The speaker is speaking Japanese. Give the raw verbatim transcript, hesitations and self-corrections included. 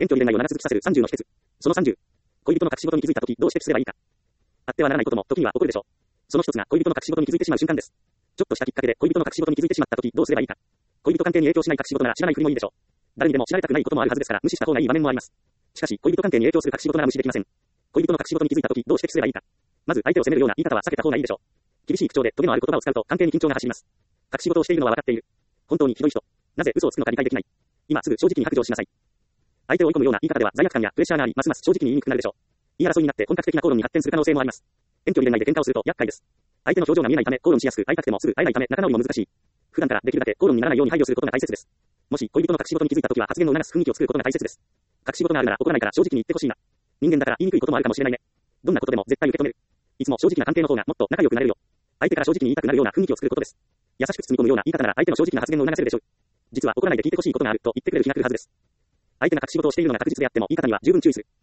遠距離恋愛を長続きさせるさんじゅうの秘訣。そのさんじゅう。恋人の隠し事に気づいたときどうしてプすればいいか。あってはならないことも時には起こるでしょう。その一つが恋人の隠し事に気づいてしまう瞬間です。ちょっとしたきっかけで恋人の隠し事に気づいてしまったときどうすればいいか。恋人関係に影響しない隠し事なら知らないふりもいいでしょう。誰にでも知られたくないこともあるはずですから無視した方がいい場面もあります。しかし恋人関係に影響する隠し事なら無視できません。恋人の隠し事に気づいたときどうしてプすればいいか。まず相手を責めるような言い方は避けた方がいいでしょう。厳しい口調でトゲのある言葉を使うと関係に緊張が走ります。隠し事をしているのは分かっている。本当にひどい人。なぜ嘘をつくのか理解できない。今すぐ正直に白状しなさい。相手を追い込むような言い方では罪悪感やプレッシャーがあり、ますます正直に言いにくくなるでしょう。言い争いになって本格的な口論に発展する可能性もあります。遠距離恋愛で喧嘩をすると厄介です。相手の表情が見えないため口論しやすく、会いたくてもすぐ会えないため仲直りも難しい。普段からできるだけ口論にならないように配慮することが大切です。もし恋人の隠し事に気づいたときは発言を促す雰囲気を作ることが大切です。隠し事があるなら怒らないから正直に言ってほしいな。人間だから言いにくいこともあるかもしれないね。どんなことでも絶対受け止める。いつも正直な関係の方がもっと仲良くなれるよ。相手から正直に言いたくなるような雰囲気を作ることです。優しく包み込むような言い方なら相手の正直な発言を促せるでしょう。実は怒らないで聞いてほしいことがあると言ってくれる気が来るはずです。相手が隠し事をしているのが確実であっても言い方には十分注意する。